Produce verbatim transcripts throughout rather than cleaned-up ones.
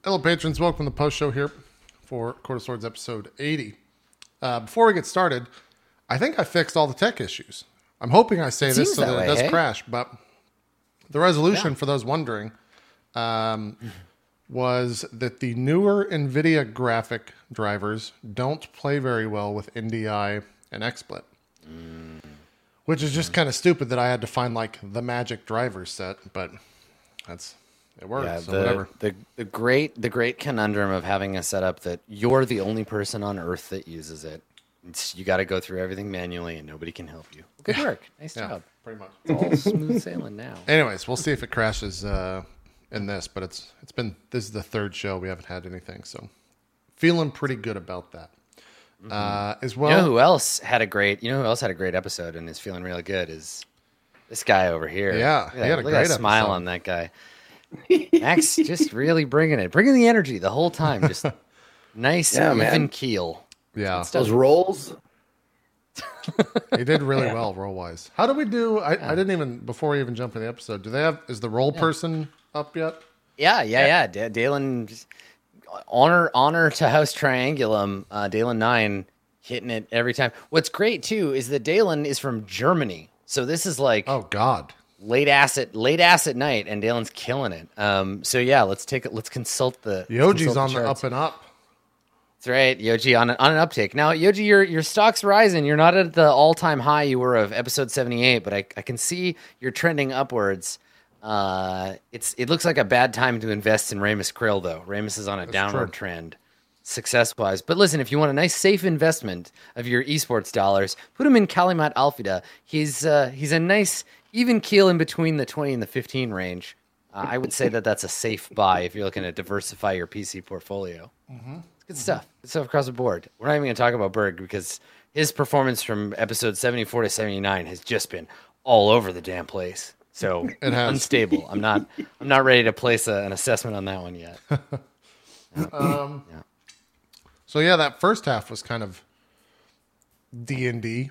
Hello, patrons. Welcome to the post show here for Court of Swords episode eighty. Uh, before we get started, I think I fixed all the tech issues. I'm hoping I say It this seems so that that, way, it does hey? crash, but the resolution, Yeah. for those wondering, um, was that the newer NVIDIA graphic drivers don't play very well with N D I and XSplit. Mm. Which is just kind of stupid that I had to find like the magic driver set, but that's it works. Yeah, so the, whatever. the the great the great conundrum of having a setup that you're the only person on Earth that uses it. It's, you got to go through everything manually, and nobody can help you. Good work, nice Yeah, job. pretty much. It's all smooth sailing now. Anyways, we'll see if it crashes uh, in this, but it's it's been this is the third show we haven't had anything, so feeling pretty good about that. Uh, as well, You know who else had a great? You know who else had a great episode and is feeling really good is this guy over here. Yeah, Look he at had that- a look at great that smile episode. on that guy. Max just really bringing it, bringing the energy the whole time. Just nice, Yeah, man. even keel. yeah, Those rolls. he did really well roll wise. How do we do? I, I didn't even before we even jump in the episode. Do they have? Is the roll person up yet? Yeah, yeah, yeah. D- Dalen, just- honor honor to House Triangulum. Uh, Dalen nine hitting it every time. What's great too is that Dalen is from Germany, so this is like Oh God, late ass at late ass at night, and Dalen's killing it. Um, so yeah, let's take it. Let's consult the Yoji's consult on the charts. up and up. That's right, Yoji on an, on an uptick. Now, Yoji, your your stock's rising. You're not at the all time high you were of episode seventy-eight, but I, I can see you're trending upwards. Uh, it's it looks like a bad time to invest in Ramus Krill, though. Ramus is on a downward true. trend, success wise. But listen, if you want a nice safe investment of your esports dollars, put him in Kalimat Alfida. He's uh, he's a nice even keel in between the twenty and the fifteen range. Uh, I would say that that's a safe buy if you're looking to diversify your P C portfolio. It's good stuff. Good stuff across the board. We're not even going to talk about Berg because his performance from episode seventy-four to seventy-nine has just been all over the damn place. So It has. unstable. I'm not. I'm not ready to place a, an assessment on that one yet. So yeah, that first half was kind of D and D.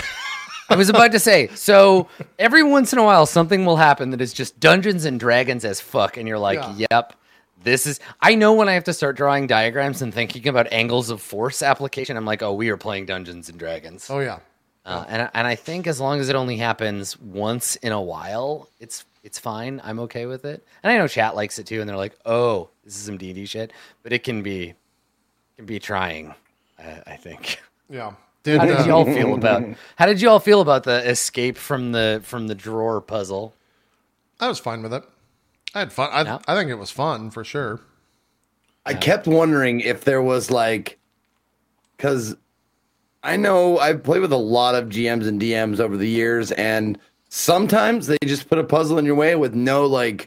I was about to say. So every once in a while, something will happen that is just Dungeons and Dragons as fuck, and you're like, Yeah. "Yep, this is." I know when I have to start drawing diagrams and thinking about angles of force application, I'm like, "Oh, we are playing Dungeons and Dragons." Oh yeah, Uh, and and I think as long as it only happens once in a while, it's it's fine. I'm okay with it. And I know chat likes it too, and they're like, "Oh, this is some D and D shit," but it can be can be trying. I, I think. yeah. Did, How did uh, y'all feel about How did y'all feel about the escape from the from the drawer puzzle? I was fine with it. I had fun. I Yeah. I think it was fun for sure. I kept wondering if there was like, because I know I've played with a lot of G Ms and D Ms over the years, and sometimes they just put a puzzle in your way with no like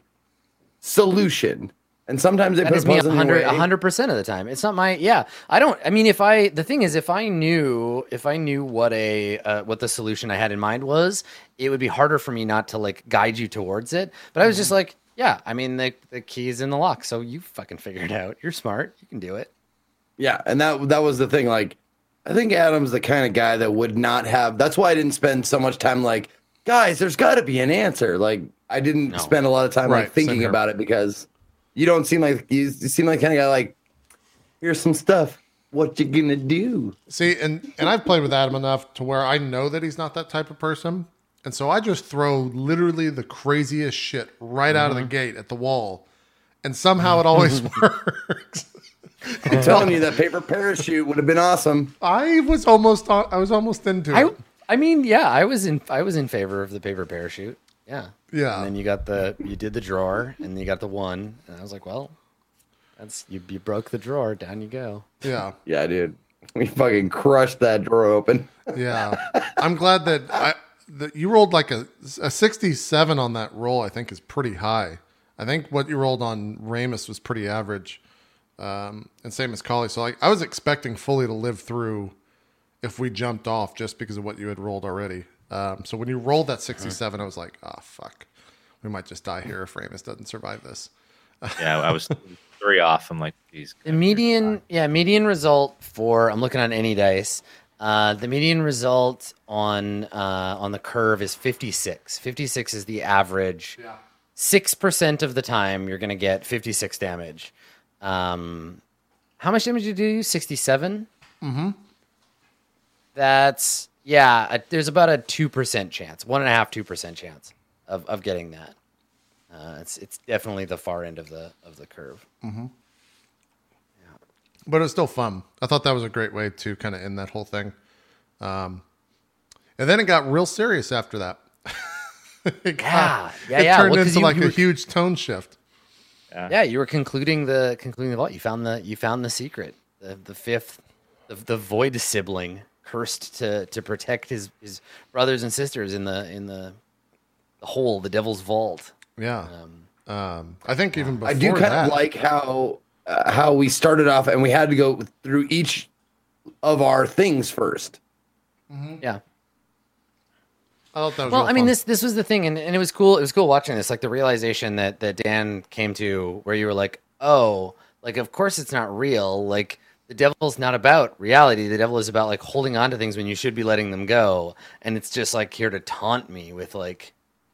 solution, and sometimes they That put is a me puzzle in your way. one hundred percent of the time. It's not my, yeah, I don't, I mean, if I, the thing is, if I knew, if I knew what a, uh, what the solution I had in mind was, it would be harder for me not to like guide you towards it. But I was just like, yeah, I mean, the, the key is in the lock. So you fucking figure it out. You're smart. You can do it. Yeah, and that that was the thing. Like, I think Adam's the kind of guy that would not have. That's why I didn't spend so much time. Like, guys, there's got to be an answer. Like, I didn't No. spend a lot of time Right, like same thinking here. about it because you don't seem like you, you seem like the kind of guy like. Here's some stuff. What you gonna do? See, and and I've played with Adam enough to where I know that he's not that type of person, and so I just throw literally the craziest shit right out of the gate at the wall, and somehow it always works. I'm telling you, that paper parachute would have been awesome. I was almost on, I was almost into I, it. I mean, yeah, I was in, I was in favor of the paper parachute. Yeah. Yeah. And then you got the, you did the drawer and then you got the one. And I was like, well, that's, you, you broke the drawer. Down you go. Yeah, Yeah, dude, we fucking crushed that drawer open. yeah. I'm glad that I that you rolled like a a sixty-seven on that roll. I think is pretty high. I think what you rolled on Ramus was pretty average, um, and same as Collie. So like I was expecting fully to live through if we jumped off just because of what you had rolled already. Um, so when you rolled that sixty-seven, I was like, oh fuck, we might just die here if Ramus doesn't survive this. Yeah, I was three off. I'm like, geez. The median, yeah, median result for, I'm looking on any dice. Uh, the median result on uh, on the curve is fifty-six. fifty-six is the average. Yeah. six percent of the time, you're going to get fifty-six damage. Um, how much damage did you do? sixty-seven? Mm-hmm. That's, yeah, a, there's about a two percent chance, one and a half, two percent chance of, of getting that. Uh, it's it's definitely the far end of the of the curve. But it's still fun. I thought that was a great way to kind of end that whole thing. Um, and then it got real serious after that. it got, Yeah, yeah, it yeah. turned Well, 'cause into you- like you a were- huge tone shift. Yeah, you were concluding the concluding the vault. You found the you found the secret. The the fifth, the, the void sibling cursed to to protect his his brothers and sisters in the in the, the hole, the devil's vault. Yeah. Um, I think even before I do kind that, of like how uh, how we started off, and we had to go through each of our things first. Yeah. I thought that was Well, real I mean, fun. this this was the thing, and, and it was cool. It was cool watching this, like the realization that that Dan came to, where you were like, oh, like of course it's not real. Like the devil's not about reality. The devil is about like holding on to things when you should be letting them go, and it's just like here to taunt me with like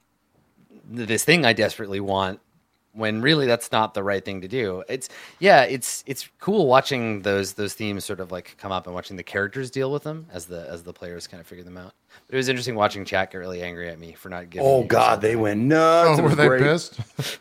th- this thing I desperately want. When really that's not the right thing to do. It's yeah, it's it's cool watching those those themes sort of like come up and watching the characters deal with them as the as the players kind of figure them out. But it was interesting watching chat get really angry at me for not giving. Oh you God, they something. went nuts. oh, It were was they great. pissed?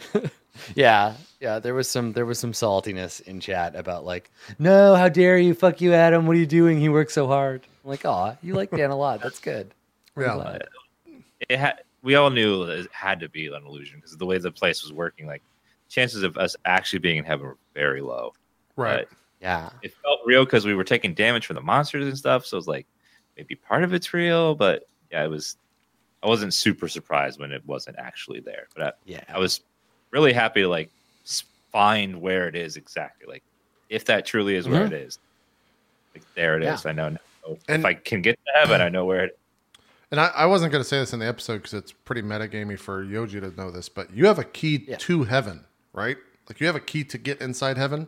Yeah, yeah. There was some there was some saltiness in chat about like, no, how dare you? Fuck you, Adam. What are you doing? He works so hard. I'm like, aw, you like Dan a lot. That's good. I'm Yeah. glad. It had, we all knew that it had to be an illusion because of the way the place was working. Like, chances of us actually being in heaven were very low. Right. But Yeah. it felt real because we were taking damage from the monsters and stuff. So it was like maybe part of it's real, but yeah, it was. I wasn't super surprised when it wasn't actually there, but I, Yeah. I was really happy to like s- find where it is exactly. Like, if that truly is where Mhm. it is, like there it Yeah. is. I know now. And- if I can get to heaven, I know where it. And I, I wasn't going to say this in the episode because it's pretty metagamey for Yoji to know this, but you have a key Yeah. to heaven, right? Like you have a key to get inside heaven.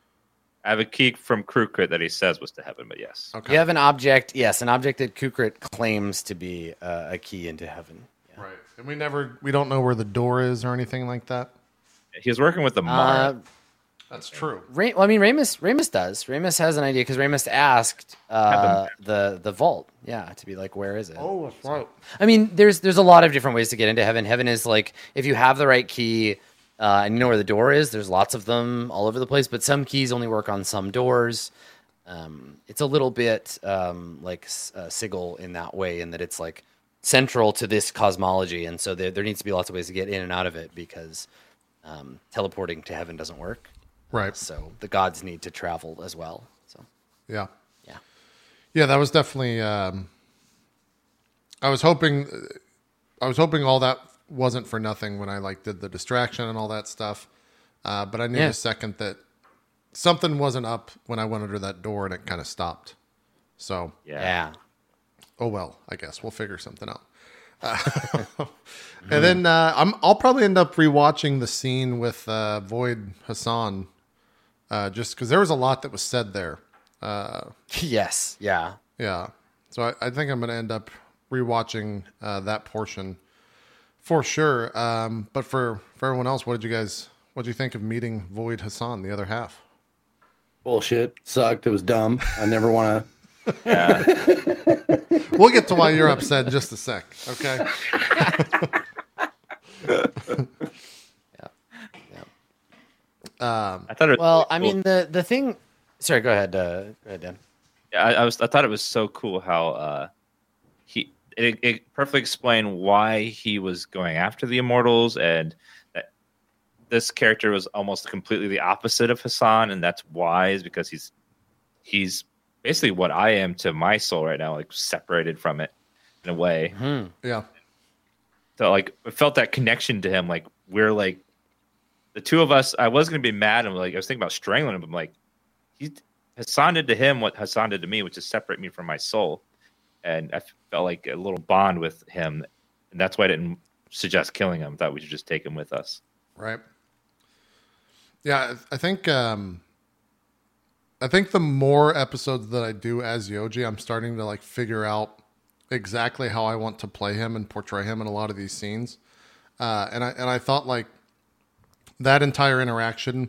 I have a key from Crew Crit that he says was to heaven, but yes. Okay. You have an object, yes, an object that Kukrit claims to be uh, a key into heaven. Yeah. Right. And we never, we don't know where the door is or anything like that. He was working with the Uh, Mara. That's true. Ra- well, I mean, Ramus, Ramus does. Ramus has an idea because Ramus asked uh, the the vault, yeah, to be like, where is it? Oh, that's right. I mean, there's there's a lot of different ways to get into heaven. Heaven is like if you have the right key uh, and you know where the door is. There's lots of them all over the place, but some keys only work on some doors. Um, it's a little bit um, like uh, Sigil in that way, in that it's like central to this cosmology, and so there there needs to be lots of ways to get in and out of it because um, teleporting to heaven doesn't work. Right. So the gods need to travel as well. So Yeah. yeah. Yeah, that was definitely. Um, I was hoping, I was hoping all that wasn't for nothing when I like did the distraction and all that stuff. Uh, but I knew Yeah. the second that something wasn't up when I went under that door and it kind of stopped. So, Yeah. Yeah. oh well, I guess we'll figure something out. Uh, and then uh, I'm, I'll probably end up rewatching the scene with uh, Void Hassan, uh, just because there was a lot that was said there. Uh, Yes. Yeah. Yeah. So I, I think I'm going to end up rewatching uh, that portion for sure. Um, but for, for everyone else, what did you guys, what did you think of meeting Void Hassan, the other half? Bullshit. Sucked. It was dumb. I never want to. We'll get to why you're upset in just a sec. Okay. Um, I thought it was Well, really I cool. mean the the thing. Sorry, go ahead. Uh, go ahead, Dan. Yeah, I, I was. I thought it was so cool how uh, he it, it perfectly explained why he was going after the immortals, and that this character was almost completely the opposite of Hassan, and that's why is because he's he's basically what I am to my soul right now, like separated from it in a way. Hmm. yeah. So like I felt that connection to him. Like we're like the two of us. I was gonna be mad and like I was thinking about strangling him. But I'm like he Hassan did to him what Hassan did to me, which is separate me from my soul. And I felt like a little bond with him, and that's why I didn't suggest killing him. I thought we should just take him with us. Right. Yeah, I I think um, I think the more episodes that I do as Yoji, I'm starting to like figure out exactly how I want to play him and portray him in a lot of these scenes. Uh, and I and I thought like that entire interaction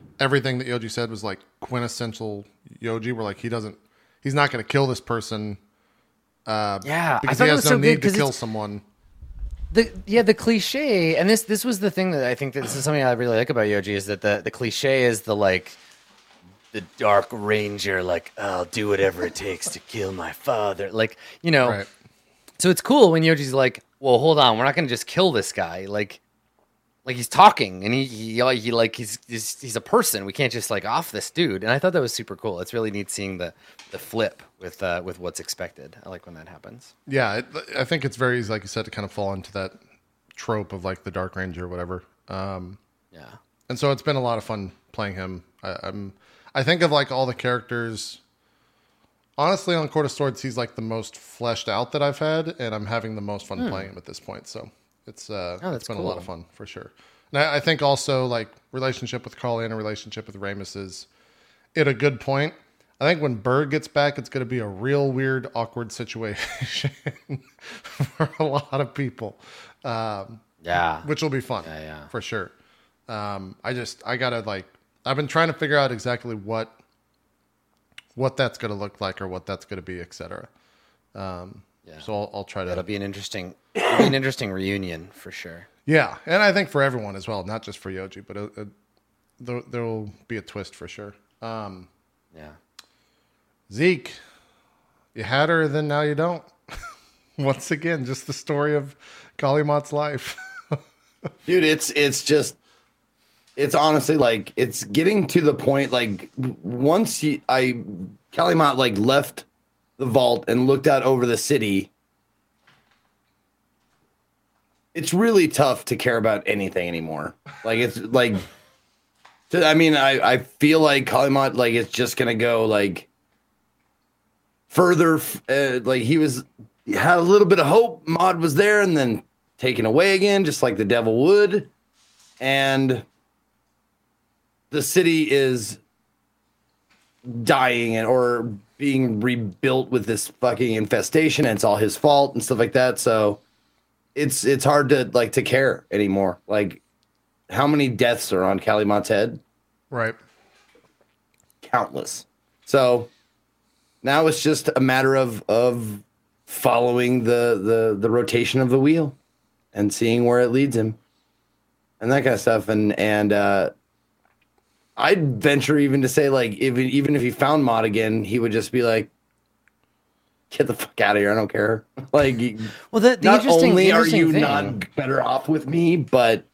everything that Yoji said was like quintessential Yoji. Where like he doesn't, he's not going to kill this person. Uh, Yeah, I because thought he it has was no so good need to 'cause kill it's- someone. The yeah, the cliche, and this this was the thing that I think that this is something I really like about Yoji is that the the cliche is the like the Dark Ranger, like I'll do whatever it takes to kill my father, like you know. Right. So it's cool when Yoji's like, well, hold on, we're not going to just kill this guy, like. Like he's talking, and he, he he like he's, he's he's a person. We can't just like off this dude. And I thought that was super cool. It's really neat seeing the the flip with uh, with what's expected. I like when that happens. Yeah, it, I think it's very easy, like you said, to kind of fall into that trope of like the Dark Ranger or whatever. Um, Yeah, and so it's been a lot of fun playing him. I, I'm, I think of like all the characters. Honestly, on Court of Swords, he's like the most fleshed out that I've had, and I'm having the most fun playing him at this point. So it's uh, Oh, that's it's been cool. a lot of fun for sure. And I, I think also like relationship with Carly and a relationship with Ramus is at a good point. I think when Berg gets back, it's going to be a real weird, awkward situation for a lot of people, um, yeah, which will be fun Yeah, yeah. for sure. Um, I just, I gotta like, I've been trying to figure out exactly what, what that's going to look like or what that's going to be, et cetera. Um, Yeah. So I'll, I'll try to. that'll be an interesting it'll be an interesting reunion for sure. Yeah, and I think for everyone as well, not just for Yoji, but it, it, there there will be a twist for sure. Um, Yeah. Zeke, you had her, then now you don't. Once again, just the story of Kalimat's life. Dude, it's it's just it's honestly like it's getting to the point like once you, I Kalimat like left the vault and looked out over the city, it's really tough to care about anything anymore. Like it's like I mean I I feel like Kalimat like it's just gonna go like further uh, like he was he had a little bit of hope. Maud was there and then taken away again, just like the devil would. And the city is dying and or being rebuilt with this fucking infestation, and it's all his fault and stuff like that. So it's it's hard to like to care anymore. Like how many deaths are on Kalimat's head? Right. Countless. So now it's just a matter of of following the the the rotation of the wheel and seeing where it leads him and that kind of stuff. And and uh I'd venture even to say like even even if he found Maud again, he would just be like, get the fuck out of here, I don't care. Like Well, the, the not interesting, only the are interesting you thing, not better off with me, but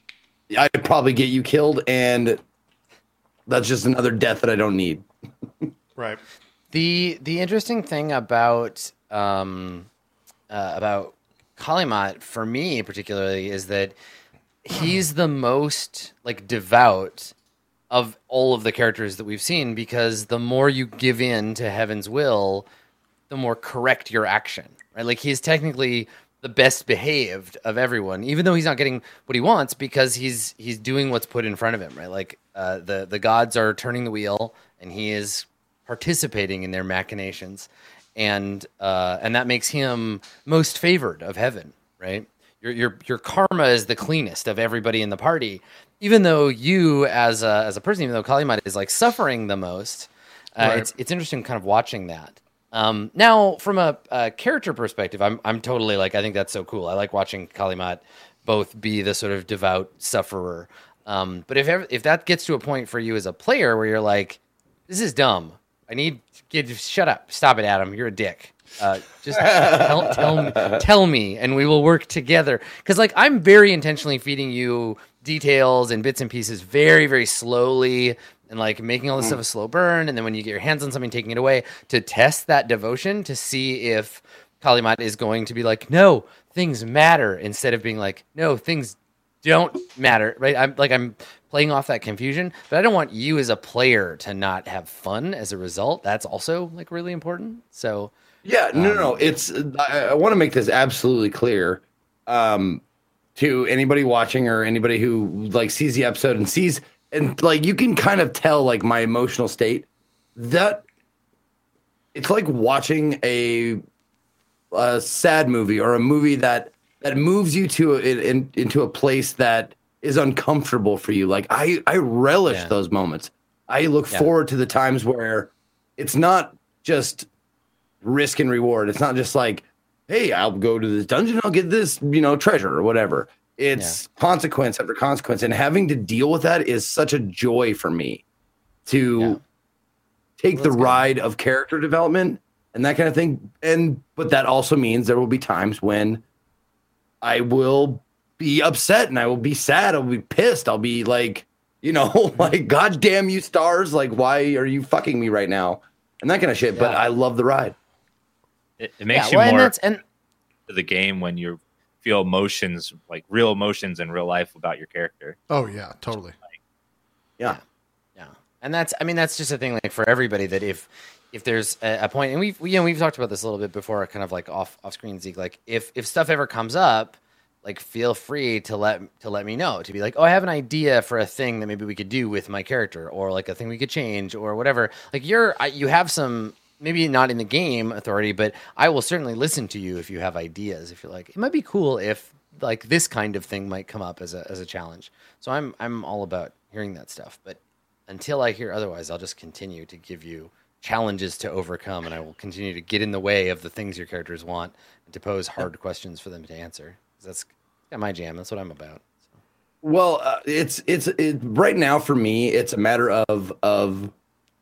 I'd probably get you killed, and that's just another death that I don't need. Right. The the interesting thing about um, uh, about Kalimat for me particularly is that he's the most like devout of all of the characters that we've seen, because the more you give in to Heaven's will, the more correct your action. Right? Like he's technically the best behaved of everyone, even though he's not getting what he wants, because he's he's doing what's put in front of him. Right? Like uh, the the gods are turning the wheel, and he is participating in their machinations, and uh, and that makes him most favored of heaven, right? Your your your karma is the cleanest of everybody in the party, even though you as a as a person, even though Kalimat is like suffering the most. Uh, Right. It's it's interesting, kind of watching that. Um, now, from a, a character perspective, I'm I'm totally like I think that's so cool. I like watching Kalimat both be the sort of devout sufferer. Um, but if ever, if that gets to a point for you as a player where you're like, this is dumb. I need get shut up. Stop it, Adam. You're a dick. Uh, just tell, tell me, tell me, and we will work together. Because like I'm very intentionally feeding you details and bits and pieces, very very slowly, and like making all this stuff a slow burn. And then when you get your hands on something, taking it away to test that devotion to see if Kalimat is going to be like, no, things matter, instead of being like, no, things don't matter. Right? I'm like I'm playing off that confusion, but I don't want you as a player to not have fun as a result. That's also like really important. So Yeah, no, no, no. It's I, I want to make this absolutely clear um, to anybody watching or anybody who like sees the episode and sees and like you can kind of tell like my emotional state. That it's like watching a a sad movie or a movie that that moves you to in, in, into a place that is uncomfortable for you. Like I, I relish Yeah. those moments. I look Yeah. forward to the times where it's not just risk and reward. It's not just like, hey, I'll go to this dungeon, I'll get this, you know, treasure or whatever. It's consequence after consequence. And having to deal with that is such a joy for me to Yeah. take Well, the that's good. ride of character development and that kind of thing. And but that also means there will be times when I will be upset and I will be sad. I'll be pissed. I'll be like, you know, like, God damn you stars. Like, why are you fucking me right now? And that kind of shit. But Yeah. I love the ride. It, it makes yeah, you well, and more that's and to the game when you feel emotions, like real emotions in real life about your character. Oh yeah, totally. Yeah. Yeah, and that's I mean that's just a thing like for everybody that if if there's a, a point, and we've we, you know we've talked about this a little bit before, kind of like off off screen, Zeke. Like if if stuff ever comes up, like feel free to let to let me know, to be like, oh, I have an idea for a thing that maybe we could do with my character, or like a thing we could change, or whatever. Like you're I, you have some. Maybe not in the game authority, but I will certainly listen to you if you have ideas. If you're like, it might be cool if like this kind of thing might come up as a as a challenge. So I'm I'm all about hearing that stuff. But until I hear otherwise, I'll just continue to give you challenges to overcome, and I will continue to get in the way of the things your characters want and to pose hard questions for them to answer. 'Cause that's yeah, my jam. That's what I'm about. So. Well, uh, it's it's it, right now for me. It's a matter of of.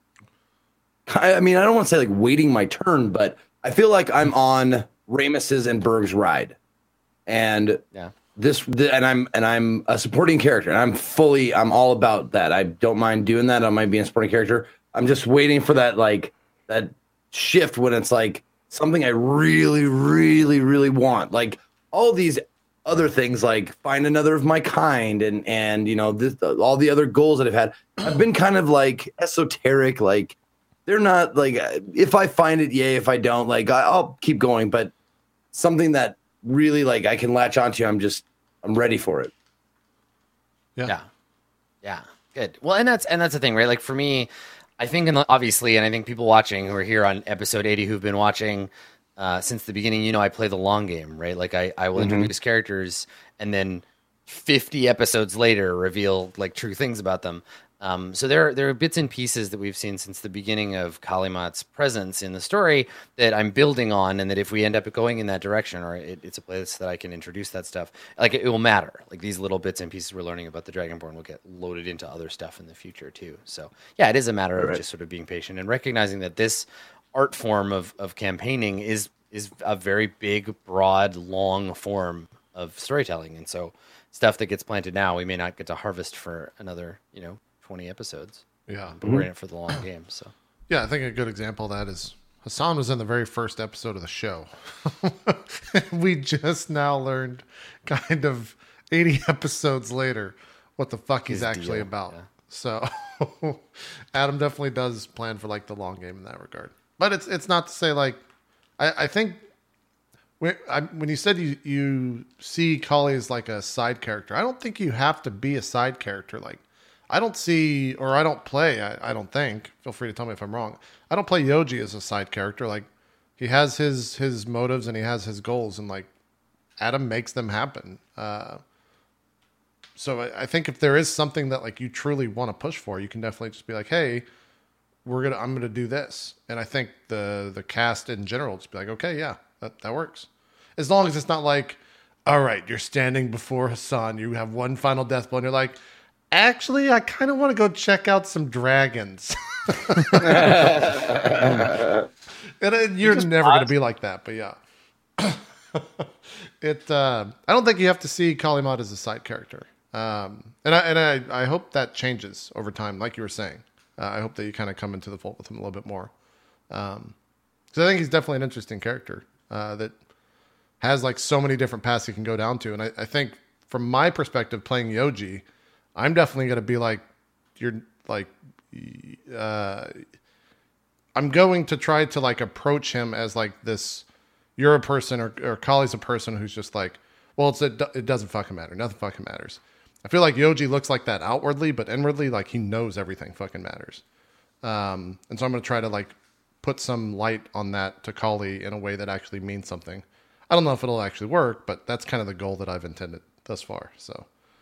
I mean, I don't want to say like waiting my turn, but I feel like I'm on Ramus's and Berg's ride, and Yeah. this the, and I'm and I'm a supporting character, and I'm fully I'm all about that. I don't mind doing that. I might be a supporting character. I'm just waiting for that like that shift when it's like something I really, really, really want. Like all these other things, like find another of my kind, and and you know this, all the other goals that I've had have been kind of like esoteric, like. They're not like, if I find it, yay. If I don't, like, I'll keep going. But something that really, like, I can latch onto, I'm just, I'm ready for it. Yeah. Yeah. Yeah. Good. Well, and that's and that's the thing, right? Like for me, I think, and obviously, and I think people watching who are here on episode eighty who've been watching uh, since the beginning, you know, I play the long game, right? Like I, I will Mhm. introduce characters and then fifty episodes later reveal like true things about them. Um, so there, there are bits and pieces that we've seen since the beginning of Kalimat's presence in the story that I'm building on, and that if we end up going in that direction, or it, it's a place that I can introduce that stuff, like it, it will matter. Like these little bits and pieces we're learning about the Dragonborn will get loaded into other stuff in the future too. So yeah, it is a matter of Right. just sort of being patient and recognizing that this art form of of campaigning is is a very big, broad, long form of storytelling, and so stuff that gets planted now, we may not get to harvest for another, you know, twenty episodes, Yeah. but we're in it for the long game. So Yeah, I think a good example of that is Hassan was in the very first episode of the show. We just now learned, kind of eighty episodes later, what the fuck he's His actually deal, about. yeah. So Adam definitely does plan for like the long game in that regard. But it's it's not to say like I, I think when, I, when you said you, you see Kali as like a side character, I don't think you have to be a side character. Like I don't see, or I don't play, I, I don't think, feel free to tell me if I'm wrong. I don't play Yoji as a side character. Like he has his, his motives and he has his goals, and like Adam makes them happen. Uh, so I, I think if there is something that like you truly want to push for, you can definitely just be like, hey, we're going to, I'm going to do this. And I think the, the cast in general just be like, okay, yeah, that, that works. As long as it's not like, all right, you're standing before Hassan, you have one final death blow, and you're like, actually, I kind of want to go check out some dragons. And uh, you're just never going to pause. be like that, but yeah. it. Uh, I don't think you have to see Kalimat as a side character, um, and I and I, I hope that changes over time. Like you were saying, uh, I hope that you kind of come into the fold with him a little bit more, because um, I think he's definitely an interesting character uh, that has like so many different paths he can go down to, and I, I think from my perspective, playing Yoji, I'm definitely going to be like, you're like, uh, I'm going to try to like approach him as like this, you're a person, or, or Kali's a person who's just like, well, it's a, it doesn't fucking matter. Nothing fucking matters. I feel like Yoji looks like that outwardly, but inwardly, like he knows everything fucking matters. Um, and so I'm going to try to like put some light on that to Kali in a way that actually means something. I don't know if it'll actually work, but that's kind of the goal that I've intended thus far. So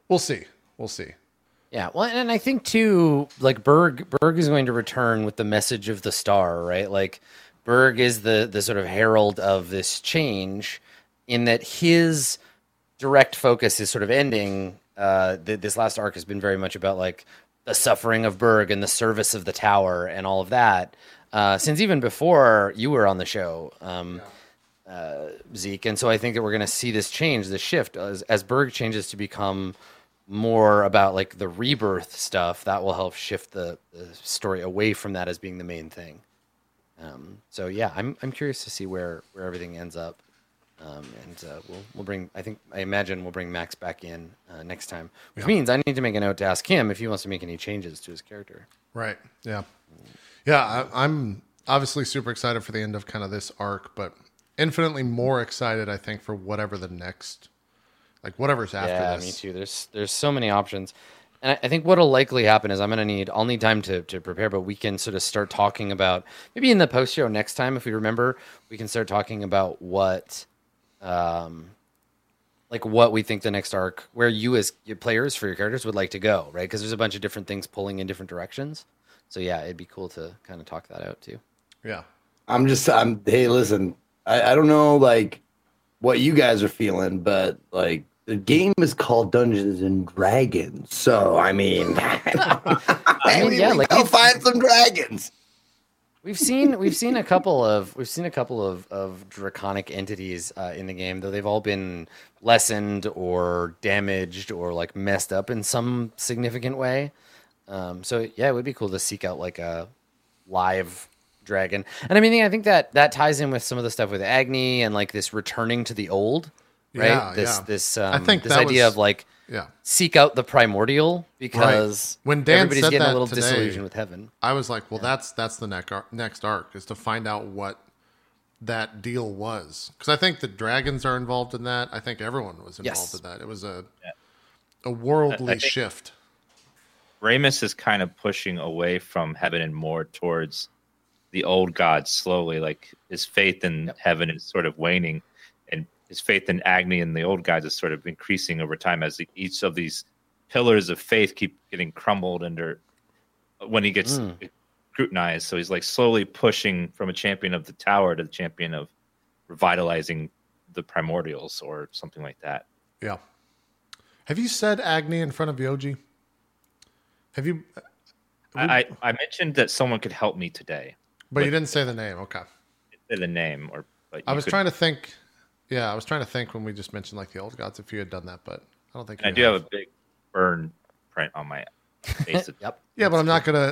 we'll see. We'll see. Yeah, well, and I think too, like Berg, Berg is going to return with the message of the star, right? Like Berg is the the sort of herald of this change, in that his direct focus is sort of ending. Uh, th- this last arc has been very much about like the suffering of Berg and the service of the tower and all of that. Uh, since even before you were on the show, um, uh, Zeke, and so I think that we're going to see this change, this shift as as Berg changes to become more about like the rebirth stuff. That will help shift the, the story away from that as being the main thing. Um, so yeah, I'm I'm curious to see where, where everything ends up. Um, and uh, we'll we'll bring I think I imagine we'll bring Max back in uh, next time, which Yeah. means I need to make a note to ask him if he wants to make any changes to his character. Right. Yeah. Yeah. I, I'm obviously super excited for the end of kind of this arc, but infinitely more excited, I think, for whatever the next, like whatever's after yeah, this. me too. There's there's so many options, and I, I think what'll likely happen is I'm gonna need I'll need time to to prepare, but we can sort of start talking about maybe in the post show next time if we remember, we can start talking about what, um, like what we think the next arc, where you as your players for your characters would like to go, right? Because there's a bunch of different things pulling in different directions. So yeah, it'd be cool to kind of talk that out too. Yeah. I'm just, I'm, hey, listen, I, I don't know, like, what you guys are feeling, but, like, the game is called Dungeons and Dragons. So, I mean, I mean, yeah, like go we've- find some dragons. We've seen we've seen a couple of we've seen a couple of, of draconic entities uh, in the game, though they've all been lessened or damaged or like messed up in some significant way. Um, so yeah, it would be cool to seek out like a live dragon. And I mean, I think that that ties in with some of the stuff with Agni and like this returning to the old, right? Yeah, this yeah. this I um, think this that idea was- of like Yeah. seek out the primordial because When Dan everybody's said getting that a little today, disillusioned with heaven. I was like, well, that's that's the next arc, next arc is to find out what that deal was, because I think the dragons are involved in that. I think everyone was involved Yes. in that. It was a a worldly I- I think- shift. Ramus is kind of pushing away from heaven and more towards the old gods slowly. Like his faith in heaven is sort of waning, and his faith in Agni and the old gods is sort of increasing over time as the, each of these pillars of faith keep getting crumbled under when he gets Mm. scrutinized. So he's like slowly pushing from a champion of the tower to the champion of revitalizing the primordials or something like that. Yeah. Have you said Agni in front of Yoji? Have you? I, I, I mentioned that someone could help me today. But you didn't say the name. Okay. Say the name, or but I you was could- trying to think. Yeah, I was trying to think when we just mentioned like the old gods if you had done that, but I don't think I you do have a big burn print on my face. Yep. Yeah, but I'm not gonna.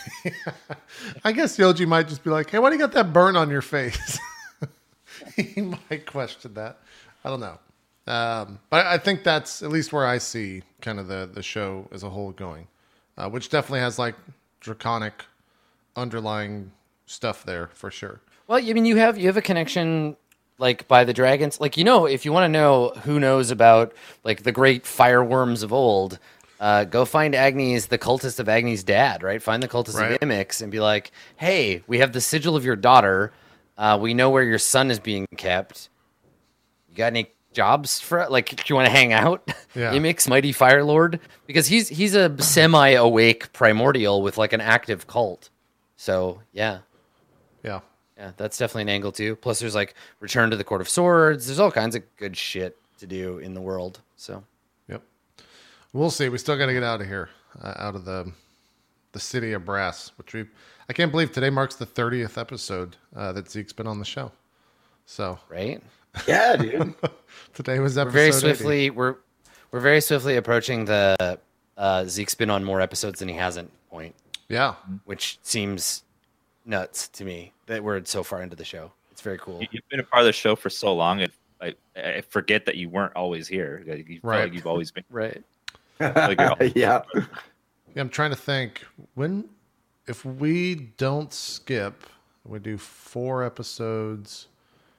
I guess Yoji might just be like, "Hey, why do you got that burn on your face?" He might question that. I don't know, um, but I think that's at least where I see kind of the the show as a whole going, uh, which definitely has like draconic underlying stuff there for sure. Well, I mean, you have you have a connection like by the dragons. Like, you know, if you want to know who knows about like the great fireworms of old, uh, go find Agni's the cultist of Agni's dad, right? Find the cultist Right. of Imix and be like, hey, we have the sigil of your daughter. Uh, we know where your son is being kept. You got any jobs for like? Do you want to hang out? Yeah. Imix, mighty fire lord, because he's he's a semi-awake primordial with like an active cult. So yeah. Yeah, Yeah, that's definitely an angle too. Plus, there's like Return to the Court of Swords. There's all kinds of good shit to do in the world. So, yep. We'll see. We still got to get out of here, uh, out of the the city of brass, which we. I can't believe today marks the thirtieth episode uh, that Zeke's been on the show. So right? Yeah, dude. today was episode We're very eighty. swiftly we're we're very swiftly approaching the uh, Zeke's been on more episodes than he hasn't point, Yeah, which seems nuts to me that we're so far into the show. It's very cool. You- You've been a part of the show for so long, and I, I forget that you weren't always here. Like, you feel Right. like you've always been. Right. Like you're always- Yeah. yeah. I'm trying to think when, if we don't skip, we do four episodes.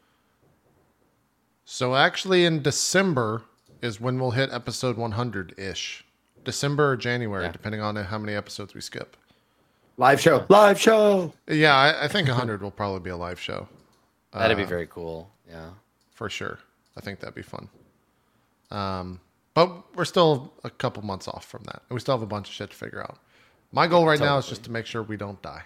So actually, in December is when we'll hit episode one hundred ish. December or January, Yeah. depending on how many episodes we skip. Live show. Live show. Yeah, I, I think one hundred will probably be a live show. That'd be Uh, very cool. Yeah. for sure. I think that'd be fun. Um, But we're still a couple months off from that. And we still have a bunch of shit to figure out. My goal right now is just to make sure we don't die.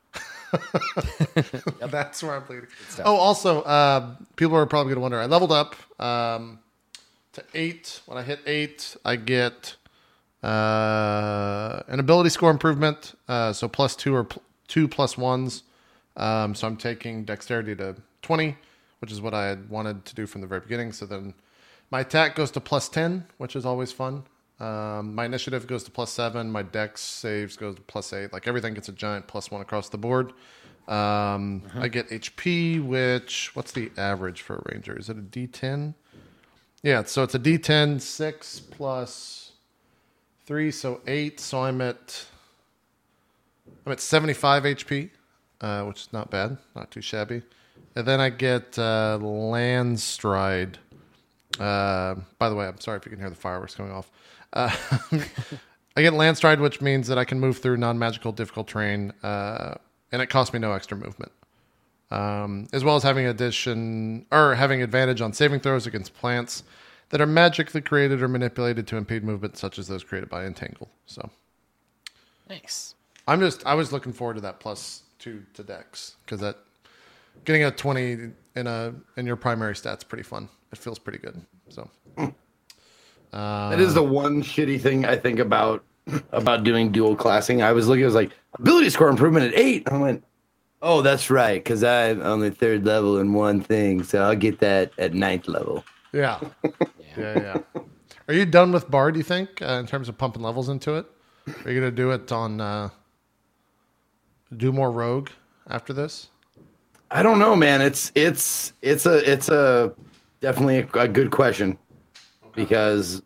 That's where I'm bleeding. Oh, also, uh, people are probably going to wonder. I leveled up um, to eight. When I hit eight, I get uh, an ability score improvement. Uh, so plus two or pl- two plus ones. Um, so I'm taking dexterity to twenty, which is what I had wanted to do from the very beginning. So then my attack goes to plus ten, which is always fun. Um, my initiative goes to plus seven. My dex saves goes to plus eight. Like everything gets a giant plus one across the board. Um, uh-huh. I get H P, which, what's the average for a ranger? Is it a D ten? Yeah, so it's a D ten, six plus three, so eight. So I'm at, I'm at seventy-five H P, uh, which is not bad, not too shabby. And then I get uh, land stride. Uh, by the way, I'm sorry if you can hear the fireworks going off. Uh, I get land stride, which means that I can move through non-magical difficult terrain, uh, and it costs me no extra movement. Um, as well as having addition or having advantage on saving throws against plants that are magically created or manipulated to impede movement, such as those created by Entangle. So, nice. I'm just I was looking forward to that plus two to Dex because that getting a twenty in a in your primary stat's pretty fun. It feels pretty good. So. Uh, that is the one shitty thing I think about about doing dual classing. I was looking, I was like, ability score improvement at eight. I went, oh, that's right, because I'm on the third level in one thing, so I'll get that at ninth level. Yeah. yeah, yeah. Are you done with Bard, do you think, uh, in terms of pumping levels into it? Are you going to do it on, uh, do more Rogue after this? I don't know, man. It's, it's, it's a, it's a, definitely a, a good question. Because,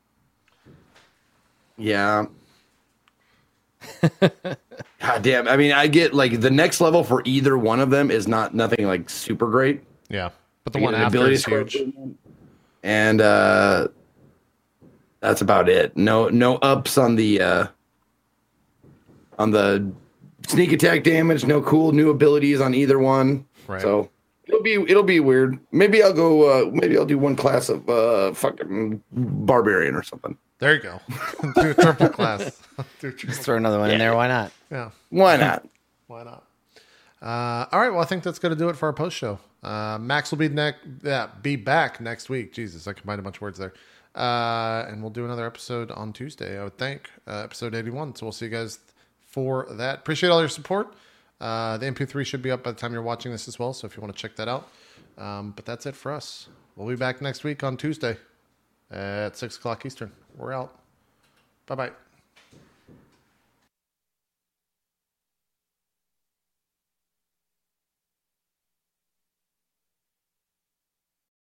yeah. God damn. I mean, I get like the next level for either one of them is not nothing like super great. Yeah. But the one after is huge. And uh, that's about it. No no ups on the uh, on the sneak attack damage. No cool new abilities on either one. Right. So. It'll be it'll be weird. Maybe I'll go. Uh, maybe I'll do one class of uh, fucking barbarian or something. There you go. Do a triple class. Do a triple. Just throw another one yeah. in there. Why not? Yeah. Why not? Why not? Uh, all right. Well, I think that's going to do it for our post show. Uh, Max will be next. Yeah, be back next week. Jesus, I combined a bunch of words there. Uh, and we'll do another episode on Tuesday. I would think uh, episode eighty-one. So we'll see you guys for that. Appreciate all your support. Uh, the M P three should be up by the time you're watching this as well, so if you want to check that out. Um, but that's it for us. We'll be back next week on Tuesday at six o'clock Eastern. We're out. Bye-bye.